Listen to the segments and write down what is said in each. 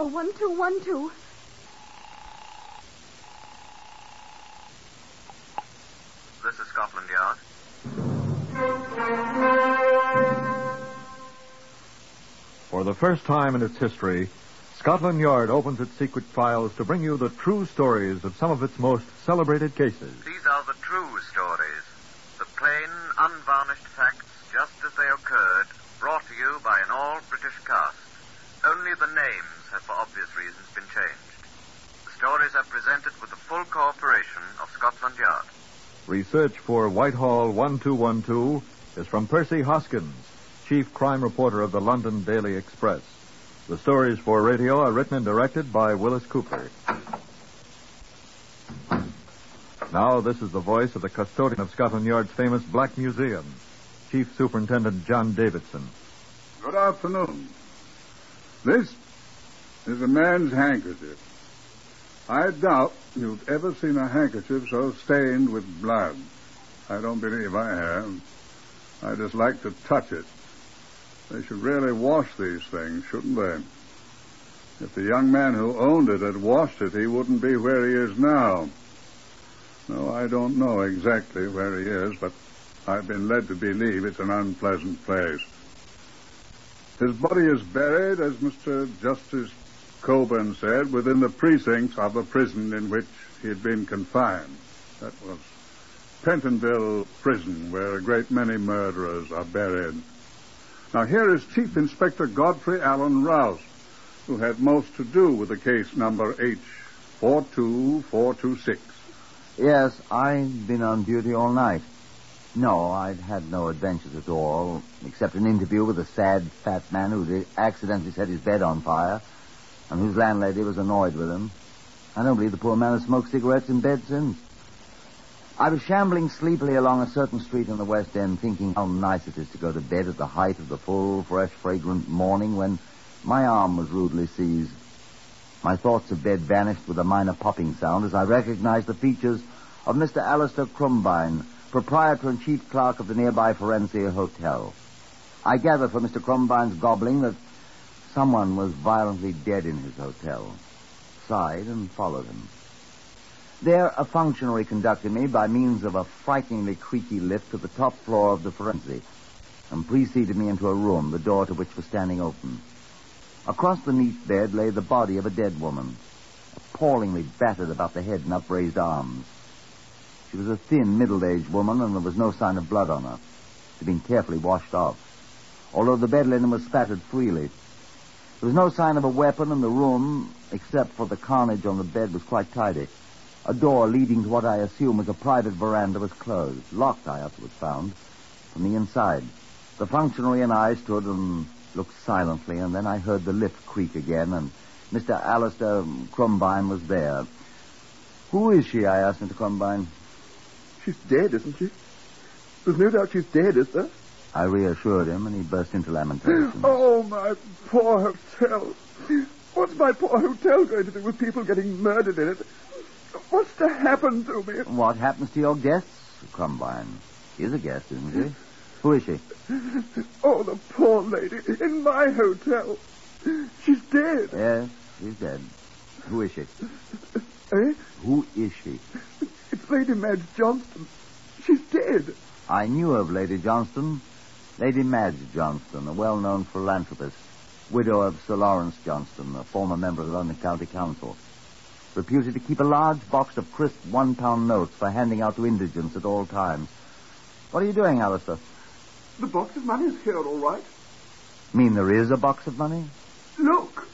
Whitehall 1212. This is Scotland Yard. For the first time in its history, Scotland Yard opens its secret files to bring you the true stories of some of its most celebrated cases. These are the true stories. The plain, unvarnished facts, just as they occurred, brought to you by an all-British cast. Only the names have, for obvious reasons, been changed. The stories are presented with the full cooperation of Scotland Yard. Research for Whitehall 1212 is from Percy Hoskins, chief crime reporter of the London Daily Express. The stories for radio are written and directed by Willis Cooper. Now, this is the voice of the custodian of Scotland Yard's famous Black Museum, Chief Superintendent John Davidson. Good afternoon. This is a man's handkerchief. I doubt you've ever seen a handkerchief so stained with blood. I don't believe I have. I just like to touch it. They should really wash these things, shouldn't they? If the young man who owned it had washed it, he wouldn't be where he is now. No, I don't know exactly where he is, but I've been led to believe it's an unpleasant place. His body is buried, as Mr. Justice Coburn said, within the precincts of the prison in which he had been confined. That was Pentonville Prison, where a great many murderers are buried. Now, here is Chief Inspector Godfrey Allen Rouse, who had most to do with the case number H42426. Yes, I'd been on duty all night. No, I'd had no adventures at all, except an interview with a sad, fat man who'd accidentally set his bed on fire, and whose landlady was annoyed with him. I don't believe the poor man has smoked cigarettes in bed since. I was shambling sleepily along a certain street in the West End, thinking how nice it is to go to bed at the height of the full, fresh, fragrant morning, when my arm was rudely seized. My thoughts of bed vanished with a minor popping sound as I recognized the features of Mr. Alistair Crumbine, proprietor and chief clerk of the nearby Forensia Hotel. I gathered from Mr. Crumbine's gobbling that someone was violently dead in his hotel. Sighed and followed him. There, a functionary conducted me by means of a frighteningly creaky lift to the top floor of the Forensic and preceded me into a room, the door to which was standing open. Across the neat bed lay the body of a dead woman, appallingly battered about the head and upraised arms. She was a thin, middle-aged woman, and there was no sign of blood on her. She had been carefully washed off, although the bed linen was spattered freely. There was no sign of a weapon, and the room, except for the carnage on the bed, was quite tidy. A door leading to what I assume was a private veranda was closed. Locked, I afterwards found, from the inside. The functionary and I stood and looked silently, and then I heard the lift creak again, and Mr. Alistair Crumbine was there. Who is she? I asked Mr. Crumbine. She's dead, isn't she? There's no doubt she's dead, is there? I reassured him, and he burst into lamentation. Oh, my poor hotel. What's my poor hotel going to do with people getting murdered in it? What's to happen to me? What happens to your guests, Crumbine? She's a guest, isn't she? Who is she? Oh, the poor lady in my hotel. She's dead. Yes, she's dead. Who is she? Eh? Who is she? It's Lady Madge Johnston. She's dead. I knew of Lady Johnston. Lady Madge Johnston, a well-known philanthropist, widow of Sir Lawrence Johnston, a former member of the London County Council, reputed to keep a large box of crisp £1 notes for handing out to indigents at all times. What are you doing, Alistair? The box of money is here, all right. Mean there is a box of money? Look.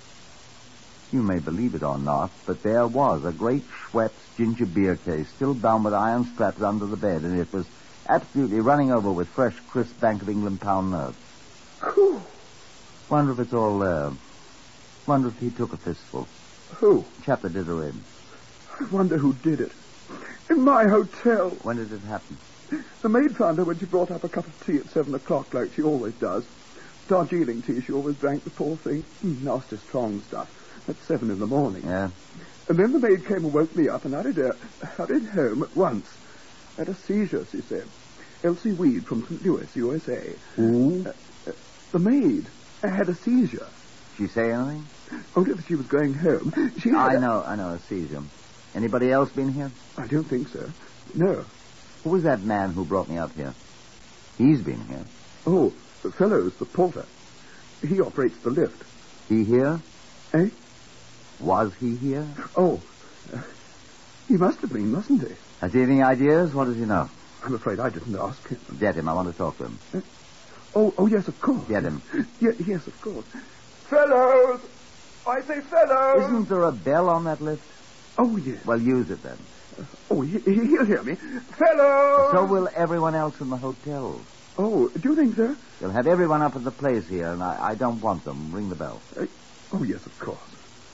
You may believe it or not, but there was a great Schweppes ginger beer case still bound with iron straps under the bed, and it was absolutely running over with fresh, crisp Bank of England pound notes. Whew. Wonder if it's all there. Wonder if he took a fistful. Who? Chap that did her in. I wonder who did it. In my hotel. When did it happen? The maid found her when she brought up a cup of tea at 7 o'clock, like she always does. Darjeeling tea she always drank, the poor thing. Nasty strong stuff. At 7 in the morning. Yeah. And then the maid came and woke me up and hurried home at once. Had a seizure, she said. Elsie Weed from St. Louis, USA. Who? The maid had a seizure. she say anything? Only that she was going home. She had I know, I see him. Anybody else been here? I don't think so. No. Who was that man who brought me up here? He's been here. Oh, the fellow's the porter. He operates the lift. He here? Eh? Was he here? Oh, he must have been, mustn't he? Has he any ideas? What does he know? I'm afraid I didn't ask him. Get him. I want to talk to him. Oh, yes, of course. Get him. Yes, of course. Fellows! I say fellows! Isn't there a bell on that lift? Oh, yes. Well, use it then. Oh, he'll hear me. Fellows! So will everyone else in the hotel. Oh, do you think so? You'll have everyone up at the place here, and I don't want them. Ring the bell. Oh, yes, of course.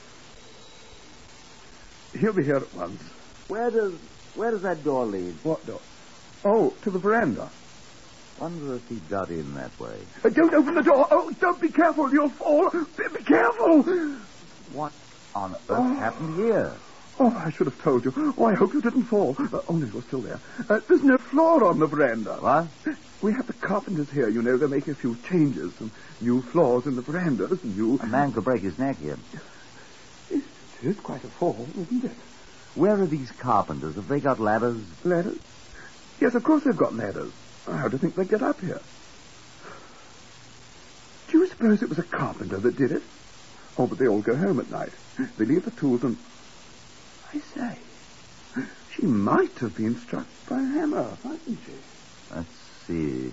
He'll be here at once. Where does that door lead? What door? Oh, to the veranda. Wonder if he got in that way. Don't open the door. Oh, don't be careful. You'll fall. Be careful. What on earth happened here? Oh, I should have told you. Oh, I hope you didn't fall. Only you're still there. There's no floor on the veranda. What? We have the carpenters here, you know. They're making a few changes. Some new floors in the verandas. A man could break his neck here. It is quite a fall, isn't it? Where are these carpenters? Have they got ladders? Ladders? Yes, of course they've got ladders. How do you think they get up here? Do you suppose it was a carpenter that did it? Oh, but they all go home at night. They leave the tools and... I say, she might have been struck by a hammer, mightn't she? Let's see.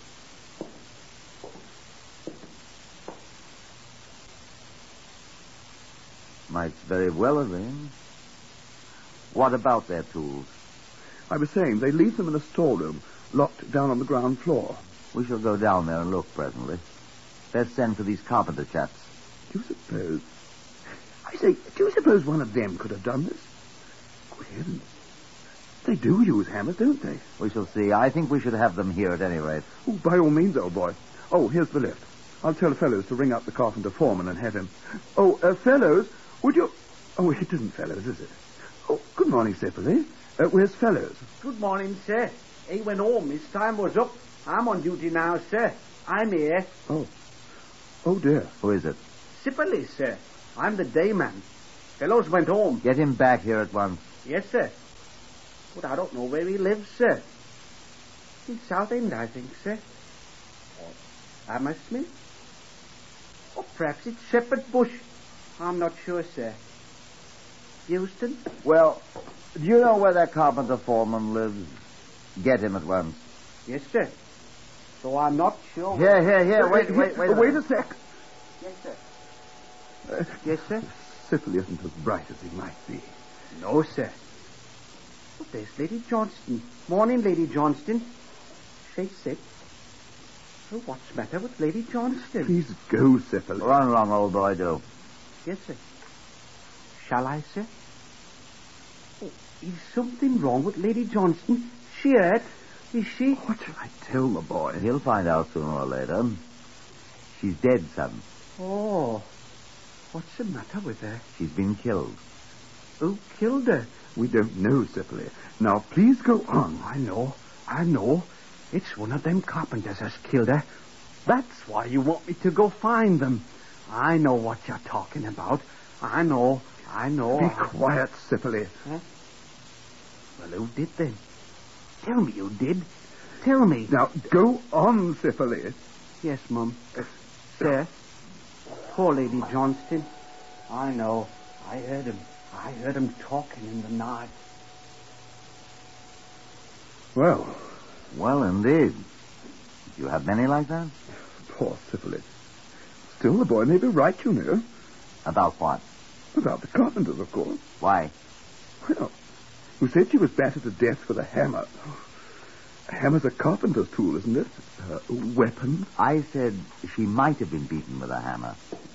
Might very well have been. What about their tools? I was saying, they leave them in a storeroom, locked down on the ground floor. We shall go down there and look presently. Let's send for these carpenter chaps. Do you suppose... I say, do you suppose one of them could have done this? Good heavens. They do use hammers, don't they? We shall see. I think we should have them here at any rate. Oh, by all means, old boy. Oh, here's the lift. I'll tell Fellows to ring up the carpenter foreman and have him... Oh, Fellows, would you... Oh, it isn't Fellows, is it? Oh, good morning, Sipperley. Where's Fellows? Good morning, sir. He went home. His time was up. I'm on duty now, sir. I'm here. Oh. Oh, dear. Who is it? Sipperley, sir. I'm the day man. Fellows went home. Get him back here at once. Yes, sir. But I don't know where he lives, sir. In Southend, I think, sir. Or Hammersmith? Or perhaps it's Shepherd Bush. I'm not sure, sir. Houston? Well, do you know where that carpenter foreman lives? Get him at once. Yes, sir. So I'm not sure. Here. Wait Wait a sec. Yes, sir. Yes, sir. Sipperley isn't as bright as he might be. No, sir. Oh, there's Lady Johnston. Morning, Lady Johnston. She's sick. Oh, what's the matter with Lady Johnston? Please go, Sipperley. Run along, old boy, do. Yes, sir. Shall I, sir? Oh, is something wrong with Lady Johnston? She hurt? Is she? What shall I tell the boy? He'll find out sooner or later. She's dead, son. Oh. What's the matter with her? She's been killed. Who killed her? We don't know, Sipperley. Now, please go on. I know. It's one of them carpenters has killed her. That's why you want me to go find them. I know what you're talking about. I know. Be quiet, Sipperley. Huh? Well, who did then? Tell me who did. Tell me. Now, go on, Sipperley. Yes, Mum. Sir. Poor Lady Johnston. I know. I heard him talking in the night. Well, indeed. Do you have many like that? Poor Sipperley. Still, the boy may be right, you know. About what? About the carpenters, of course. Why? Well, you said she was battered to death with a hammer. A hammer's a carpenter's tool, isn't it? A weapon. I said she might have been beaten with a hammer.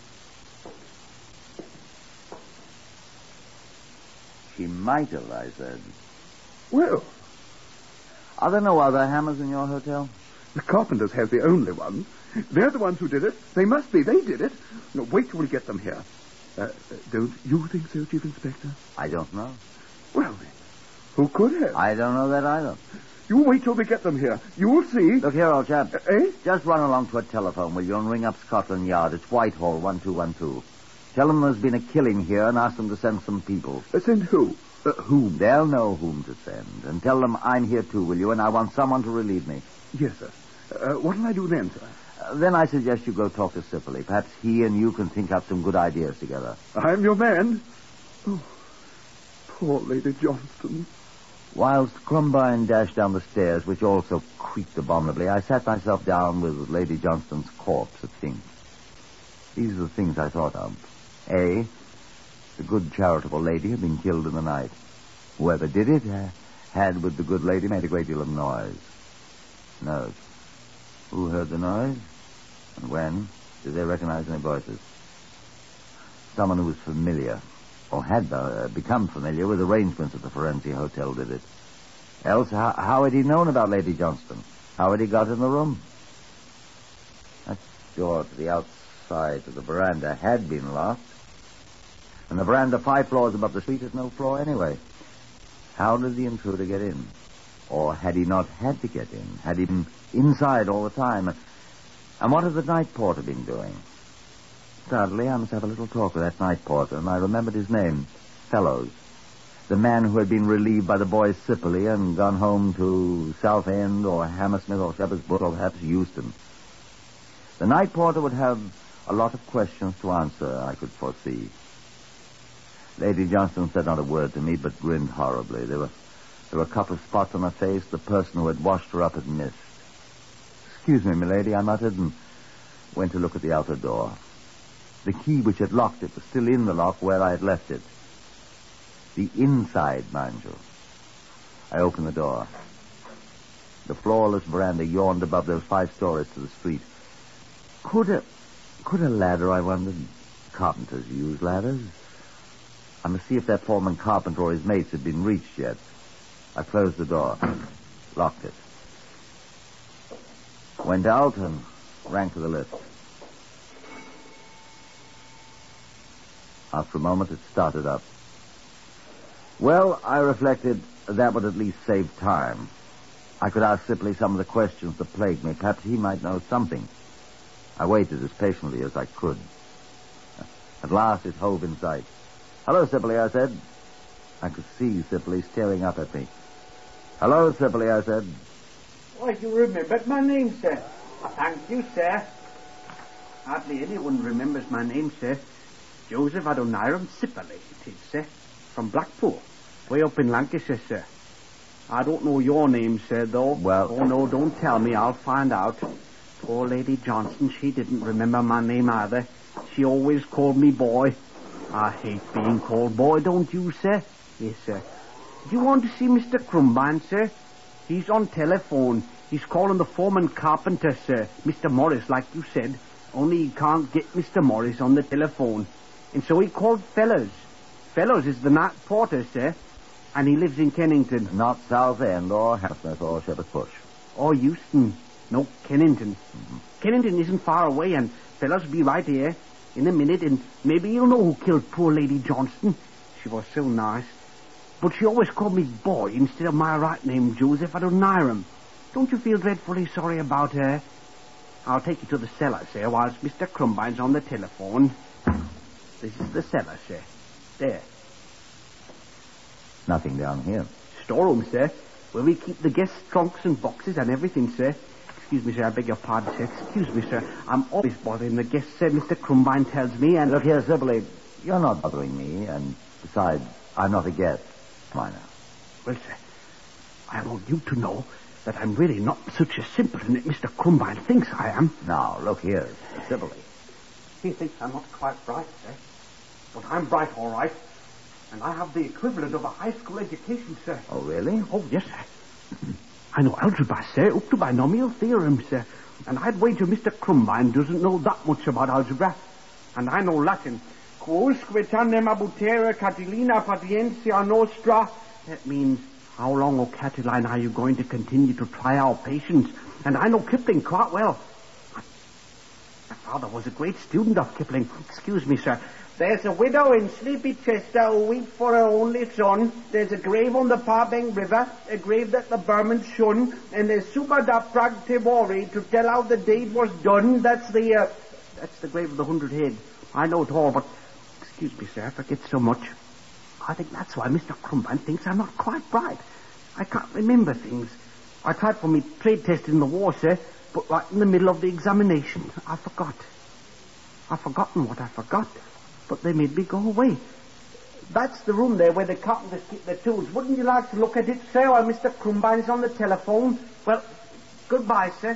She might have, I said. Well, Are there no other hammers in your hotel? the carpenters have the only one. They're the ones who did it. They must be. They did it. No, wait till we get them here. Don't you think so, Chief Inspector? I don't know. Well, then, who could have? I don't know that either. You wait till we get them here. You'll see. Look here, old chap. Eh? Just run along to a telephone, will you, and ring up Scotland Yard. It's Whitehall, 1212. Tell them there's been a killing here and ask them to send some people. Send who? Whom? They'll know whom to send. And tell them I'm here too, will you, and I want someone to relieve me. Yes, sir. What'll I do then, sir? Then I suggest you go talk to Sipperley. Perhaps he and you can think up some good ideas together. I'm your man. Oh, poor Lady Johnston. Whilst Crumbine dashed down the stairs, which also creaked abominably, I sat myself down with Lady Johnston's corpse, it seemed. These are the things I thought of. A, the good charitable lady had been killed in the night. Whoever did it had, with the good lady, made a great deal of noise. Note. Who heard the noise? And when? Did they recognize any voices? Someone who was familiar, or had become familiar with arrangements at the Firenze Hotel did it. Else, how had he known about Lady Johnston? How had he got in the room? That door to the outside of the veranda had been locked. And the veranda 5 floors above the street is no floor anyway. How did the intruder get in? Or had he not had to get in? Had he been inside all the time? And what had the night porter been doing? Suddenly, I must have a little talk with that night porter, and I remembered his name, Fellows. The man who had been relieved by the boy Sipperley and gone home to Southend or Hammersmith or Shepherd's Bush or perhaps Euston. The night porter would have a lot of questions to answer, I could foresee. Lady Johnston said not a word to me, but grinned horribly. There were a couple of spots on her face the person who had washed her up had missed. "Excuse me, milady," I muttered, and went to look at the outer door. The key which had locked it was still in the lock where I had left it. The inside, mind you. I opened the door. The floorless veranda yawned above those 5 stories to the street. Could a ladder, I wondered? Carpenters use ladders. I must see if that foreman carpenter or his mates had been reached yet. I closed the door, locked it. Went out and rang for the lift. After a moment, it started up. Well, I reflected, that would at least save time. I could ask Sipperley some of the questions that plagued me. Perhaps he might know something. I waited as patiently as I could. At last, it hove in sight. "Hello, Sipperley," I said. I could see Sipperley staring up at me. "Hello, Sipperley," I said. Why, you remembered my name, sir. Thank you, sir. Hardly anyone remembers my name, sir. Joseph Adoniram Sipperley, it is, sir. From Blackpool, way up in Lancashire, sir. I don't know your name, sir, though. Well... Oh, no, don't tell me. I'll find out. Poor Lady Johnston, she didn't remember my name either. She always called me boy. I hate being called boy, don't you, sir? Yes, sir. Do you want to see Mr. Crumbine, sir? He's on telephone. He's calling the foreman carpenter, sir. Mr. Morris, like you said. Only he can't get Mr. Morris on the telephone. And so he called Fellows. Fellows is the night porter, sir. And he lives in Kennington. Not Southend or Hammersmith or Shepherd's Bush. Or Euston. No, Kennington. Mm-hmm. Kennington isn't far away, and Fellows will be right here in a minute, and maybe you'll know who killed poor Lady Johnston. She was so nice. But she always called me boy instead of my right name, Joseph Adoniram. Don't you feel dreadfully sorry about her? I'll take you to the cellar, sir, whilst Mr. Crumbine's on the telephone. This is the cellar, sir. There. Nothing down here. Storeroom, sir, where we keep the guests' trunks and boxes and everything, sir. Excuse me, sir, I beg your pardon, sir. Excuse me, sir. I'm always bothering the guests, sir. Mr. Crumbine tells me, and... Look here, Sipperley, you're not bothering me, and besides, I'm not a guest. Minor. Well, sir, I want you to know that I'm really not such a simpleton that Mr. Crumbine thinks I am. Now, look here, Sipperley. He thinks I'm not quite bright, sir. But I'm bright, all right. And I have the equivalent of a high school education, sir. Oh, really? Oh, yes, sir. I know algebra, sir, up to binomial theorem, sir. And I'd wager Mr. Crumbine doesn't know that much about algebra. And I know Latin. Quousque tandem abutera Catilina patientia nostra. That means, how long, O Catiline, are you going to continue to try our patience? And I know Kipling quite well. My father was a great student of Kipling. Excuse me, sir. There's a widow in Sleepy Chester who weeps for her only son. There's a grave on the Parbank River, a grave that the Burmans shun, and there's Subadar Prag Tiwari to tell how the deed was done. That's the grave of the 100 Head. I know it all, but excuse me, sir, I forget so much. I think that's why Mr. Crumbine thinks I'm not quite bright. I can't remember things. I tried for me trade test in the war, sir, but right in the middle of the examination, I forgot. I've forgotten what I forgot, but they made me go away. That's the room there where the carpenters keep their tools. Wouldn't you like to look at it, sir, while Mr. Crumbine's on the telephone? Well, goodbye, sir.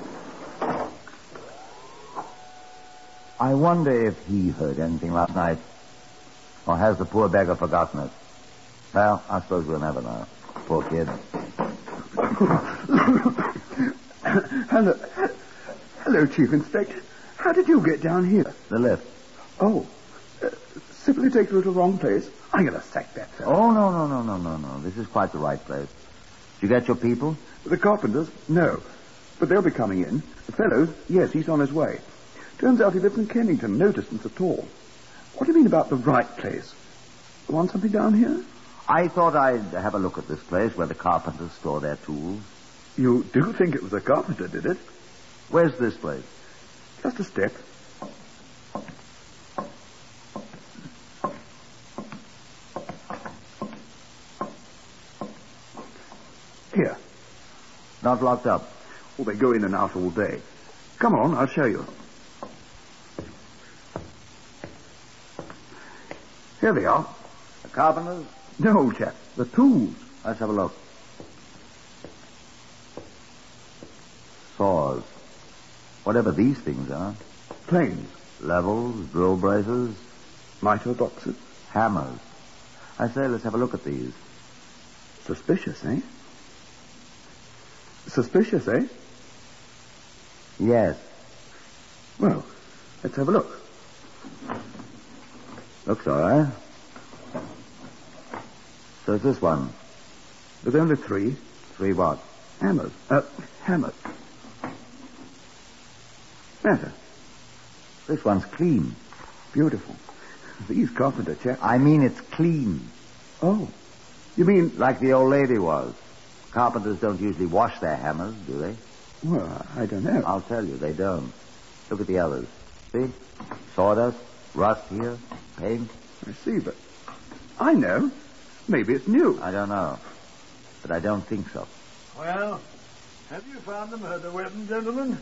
I wonder if he heard anything last night. Or has the poor beggar forgotten it? Well, I suppose we'll never know. Poor kid. Hello, Chief Inspector. How did you get down here? The lift. Oh, simply take you to the wrong place. I'm going to sack that fellow. Oh, no. This is quite the right place. Did you get your people? The carpenters? No. But they'll be coming in. The fellow? Yes, he's on his way. Turns out he lives in Kennington, no distance at all. What do you mean about the right place? You want something down here? I thought I'd have a look at this place where the carpenters store their tools. You do think it was a carpenter, did it? Where's this place? Just a step. Here. Not locked up. Well, they go in and out all day. Come on, I'll show you. Here they are. The carpenters? No, old chap. The tools. Let's have a look. Saws. Whatever these things are. Planes. Levels, drill braces. Miter boxes. Hammers. I say, let's have a look at these. Suspicious, eh? Suspicious, eh? Yes. Well, let's have a look. Looks all right. So it's this one. There's only 3. 3 what? Hammers. Hammers. Matter. This one's clean. Beautiful. These carpenter chaps. I mean it's clean. Oh. You mean... Like the old lady was. Carpenters don't usually wash their hammers, do they? Well, I don't know. I'll tell you, they don't. Look at the others. See? Sawdust, rust here, paint. I see, but... I know. Maybe it's new. I don't know. But I don't think so. Well, have you found the murder weapon, gentlemen?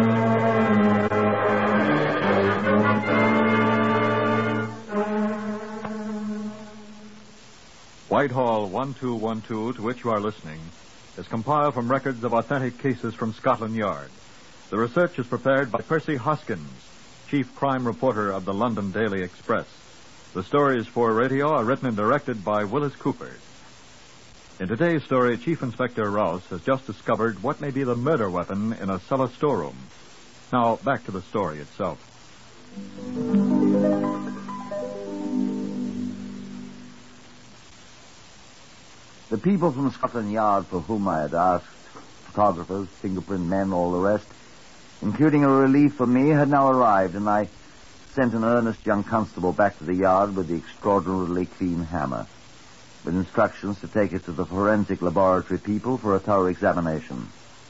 Whitehall 1212, to which you are listening, is compiled from records of authentic cases from Scotland Yard. The research is prepared by Percy Hoskins, chief crime reporter of the London Daily Express. The stories for radio are written and directed by Willis Cooper. In today's story, Chief Inspector Rouse has just discovered what may be the murder weapon in a cellar storeroom. Now, back to the story itself. The people from Scotland Yard for whom I had asked, photographers, fingerprint men, all the rest, including a relief for me, had now arrived, and I sent an earnest young constable back to the yard with the extraordinarily clean hammer, with instructions to take it to the forensic laboratory people for a thorough examination.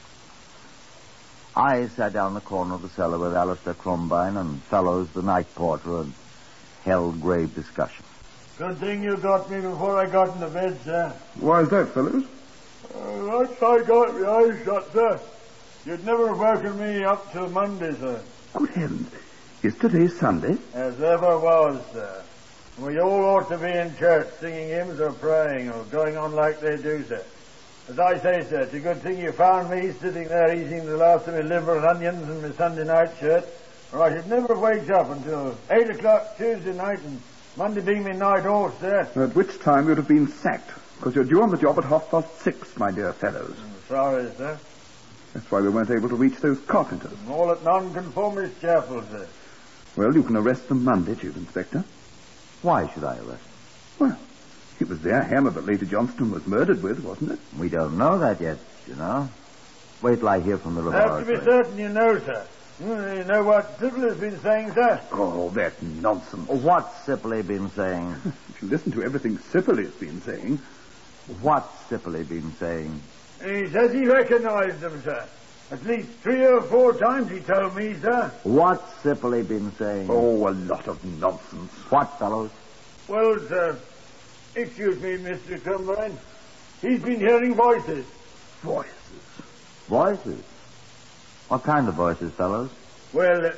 I sat down in the corner of the cellar with Alistair Crumbine and Fellows, the night porter, and held grave discussion. Good thing you got me before I got into bed, sir. Why is that, fellows? Once I got my eyes shut, sir, you'd never have woken me up till Monday, sir. Good heavens. Is today Sunday? As ever was, sir. We all ought to be in church singing hymns or praying or going on like they do, sir. As I say, sir, it's a good thing you found me sitting there eating the last of my liver and onions in my Sunday night shirt, or I should never have waked up until 8 o'clock Tuesday night and Monday being my night off, sir. At which time you'd have been sacked, because you're due on the job at 6:30, my dear fellows. Sorry, sir. That's why we weren't able to reach those carpenters. All at Nonconformist Chapel, sir. Well, you can arrest them Monday, Chief Inspector. Why should I arrest them? Well, it was their hammer that Lady Johnston was murdered with, wasn't it? We don't know that yet, you know. Wait till I hear from the Have laboratory. to be certain you know, sir. You know what Sybil has been saying, sir? Oh, that nonsense. What's Sippley been saying? If you listen to everything Syphilis has been saying... What's Sippley been saying? He says he recognized them, sir. At least 3 or 4 times he told me, sir. What's Sippley been saying? Oh, a lot of nonsense. What, fellows? Well, sir, excuse me, Mr. Combine. He's been hearing voices. Voices? Voices? What kind of voices, fellows? Well,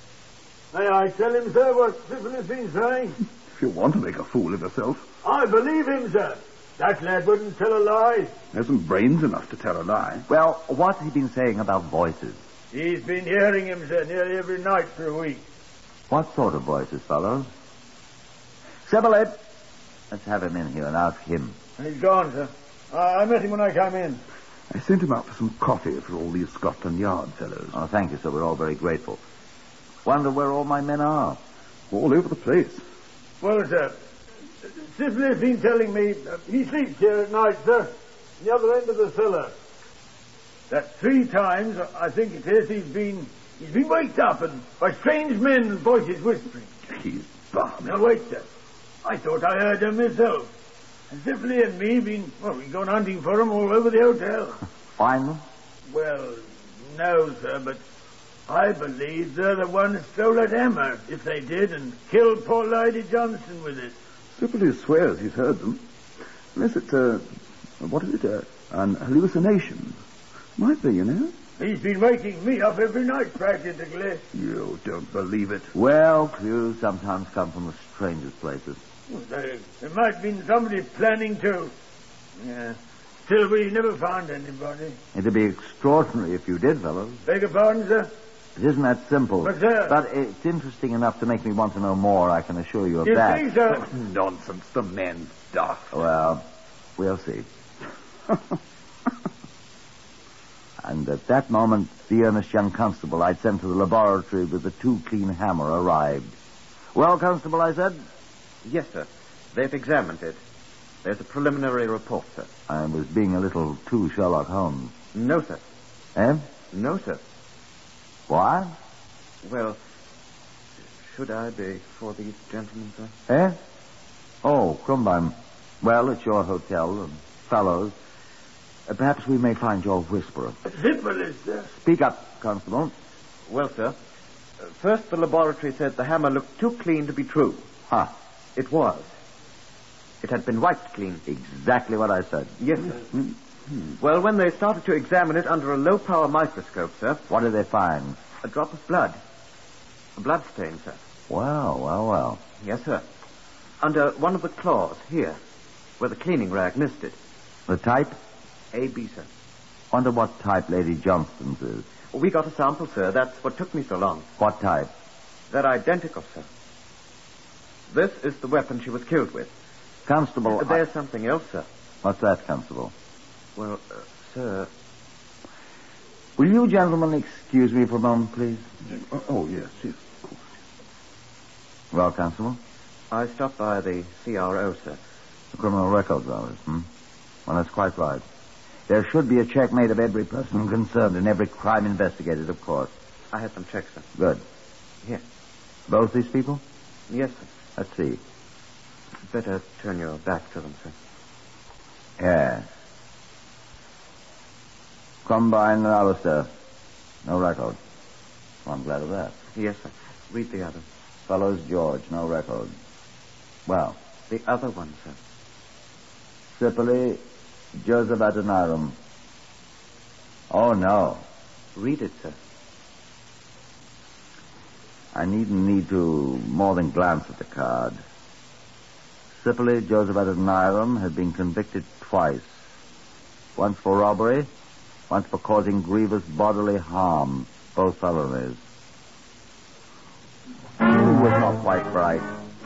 may I tell him, sir, what Sybil has been saying? If you want to make a fool of yourself. I believe him, sir. That lad wouldn't tell a lie. Hasn't brains enough to tell a lie. Well, what's he been saying about voices? He's been hearing him, sir, nearly every night for a week. What sort of voices, fellows? Sippley, let's have him in here and ask him. He's gone, sir. I met him when I came in. I sent him out for some coffee for all these Scotland Yard fellows. Oh, thank you, sir. We're all very grateful. Wonder where all my men are. All over the place. Well, sir, Sybil has been telling me he sleeps here at night, sir, the other end of the cellar. That 3 times, I think it is, he's been waked up and by strange men and voices whispering. He's balmy. Now, wait, sir. I thought I heard them myself. And Sybil and me we've gone hunting for them all over the hotel. Find them? Well, no, sir, but I believe they're the ones who stole that hammer, if they did, and killed poor Lady Johnson with it. Syphilis swears he's heard them. Unless it's what is it? An hallucination. Might be, you know. He's been waking me up every night, practically. You don't believe it. Well, clues sometimes come from the strangest places. Well, there might have been somebody planning to. Yeah. Still, we never found anybody. It'd be extraordinary if you did, fellows. Beg your pardon, sir? It isn't that simple. But, sir... But it's interesting enough to make me want to know more, I can assure you of You that. see, sir? Nonsense. The man's daft. Well, we'll see. And at that moment, the earnest young constable I'd sent to the laboratory with the 2-clean hammer arrived. Well, Constable, I said? Yes, sir. They've examined it. There's a preliminary report, sir. I was being a little too Sherlock Holmes. No, sir. Eh? No, sir. What? Well, should I be for these gentlemen, sir? Eh? Oh, Crumbine. Well, it's your hotel, and fellows. Perhaps we may find your whisperer. Syphilis, sir. Speak up, Constable. Well, sir, first the laboratory said the hammer looked too clean to be true. Huh. It was. It had been wiped clean. Exactly what I said. Yes, sir. Well, when they started to examine it under a low-power microscope, sir... What did they find? A drop of blood. A blood stain, sir. Well. Yes, sir. Under one of the claws, here, where the cleaning rag missed it. The type? AB, sir. Wonder what type Lady Johnston's is. We got a sample, sir. That's what took me so long. What type? They're identical, sir. This is the weapon she was killed with. Constable... There's something else, sir. What's that, Constable? Well, sir... Will you gentlemen excuse me for a moment, please? Oh, yes, of course. Well, Constable? I stopped by the CRO, sir. The Criminal Records Office, Well, that's quite right. There should be a check made of every person concerned and every crime investigated, of course. I had them checked, sir. Good. Here. Both these people? Yes, sir. Let's see. Better turn your back to them, sir. Yes. Combine and Alistair. No record. I'm glad of that. Yes, sir. Read the other. Fellows George, no record. Well. The other one, sir. Sippley, Joseph Adoniram. Oh, no. Read it, sir. I needn't need to more than glance at the card. Sippley, Joseph Adoniram, had been convicted twice. Once for robbery, once for causing grievous bodily harm. Both felonies. Was not quite right.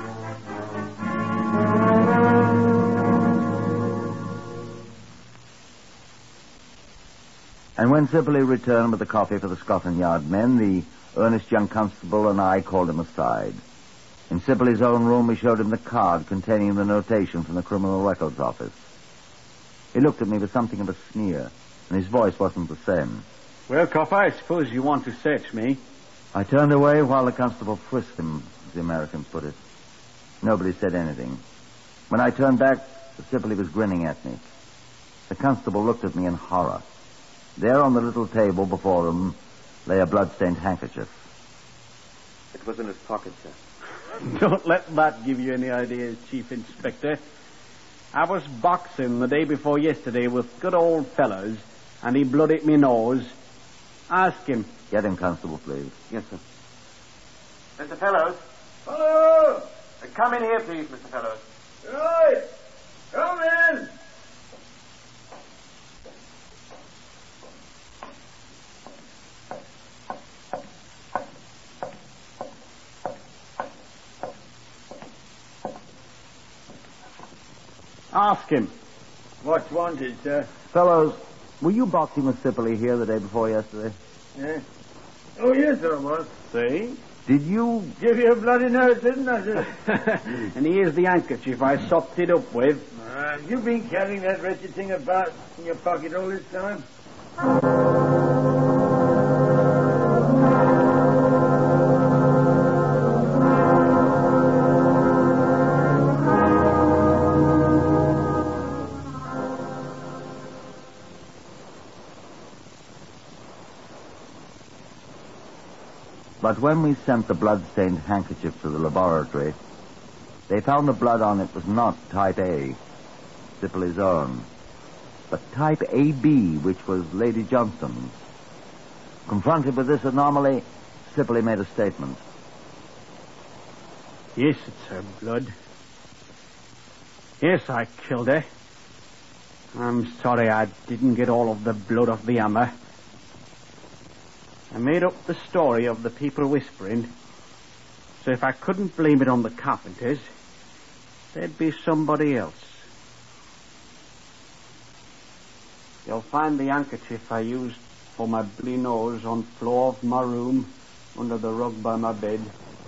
And when Sippley returned with the coffee for the Scotland Yard men, the earnest young constable and I called him aside. In Sippley's own room, we showed him the card containing the notation from the Criminal Records Office. He looked at me with something of a sneer, and his voice wasn't the same. Well, copper, I suppose you want to search me. I turned away while the constable frisked him, as the Americans put it. Nobody said anything. When I turned back, Sipperley was grinning at me. The constable looked at me in horror. There on the little table before him lay a blood-stained handkerchief. It was in his pocket, sir. Don't let that give you any ideas, Chief Inspector. I was boxing the day before yesterday with good old fellows, and he blooded me nose. Ask him. Get him, constable, please. Yes, sir. Mr. Fellows. Hello! Come in here, please, Mr. Fellows. Right! Come in! Ask him. What's wanted, sir? Fellows, were you boxing with Sipperley here the day before yesterday? Yeah. Oh, yes, sir, I was. See? Did you... Give you a bloody nose, didn't I, sir? And here's the handkerchief I sopped it up with. You've been carrying that wretched thing about in your pocket all this time? But when we sent the blood-stained handkerchief to the laboratory, they found the blood on it was not type A, Sipperley's own, but type AB, which was Lady Johnston's. Confronted with this anomaly, Sipperley made a statement. Yes, it's her blood. Yes, I killed her. I'm sorry I didn't get all of the blood off the hammer. I made up the story of the people whispering, so if I couldn't blame it on the carpenters, there'd be somebody else. You'll find the handkerchief I used for my bloody nose on the floor of my room under the rug by my bed.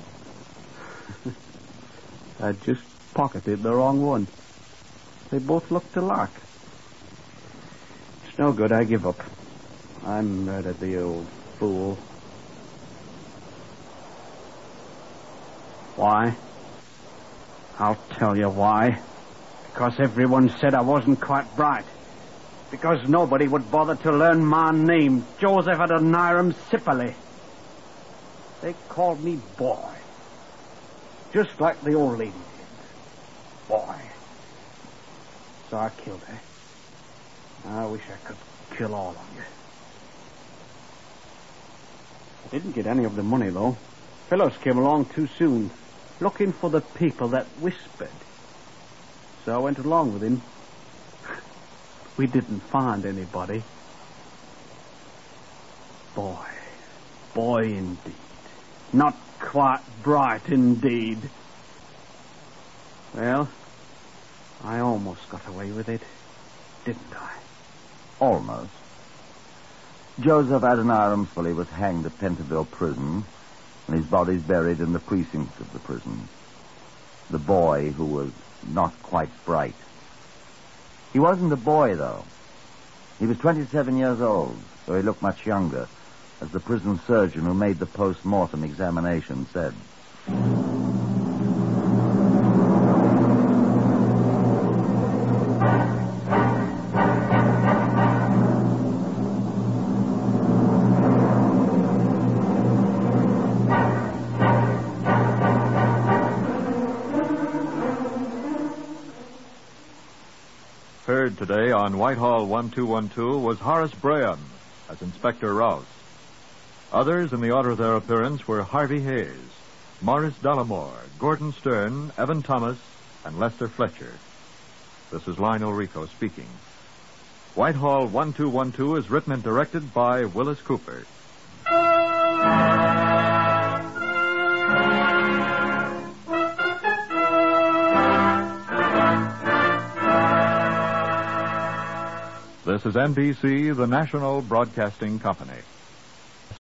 I just pocketed the wrong one. They both looked alike. It's no good, I give up. I murdered the old fool. Why? I'll tell you why. Because everyone said I wasn't quite bright. Because nobody would bother to learn my name, Joseph Adoniram Sipperley. They called me boy. Just like the old lady did. Boy. So I killed her. I wish I could kill all of you. I didn't get any of the money, though. Fellows came along too soon, looking for the people that whispered. So I went along with him. We didn't find anybody. Boy indeed. Not quite bright indeed. Well, I almost got away with it, didn't I? Almost. Joseph Adoniram Sipperley was hanged at Pentonville Prison, and his body's buried in the precincts of the prison. The boy who was not quite bright. He wasn't a boy, though. He was 27 years old, though he looked much younger, as the prison surgeon who made the post-mortem examination said. Heard today on Whitehall 1212 was Horace Braham as Inspector Rouse. Others in the order of their appearance were Harvey Hayes, Morris Dollimore, Gordon Stern, Evan Thomas, and Lester Fletcher. This is Lionel Rico speaking. Whitehall 1212 is written and directed by Willis Cooper. This is NBC, the national broadcasting company.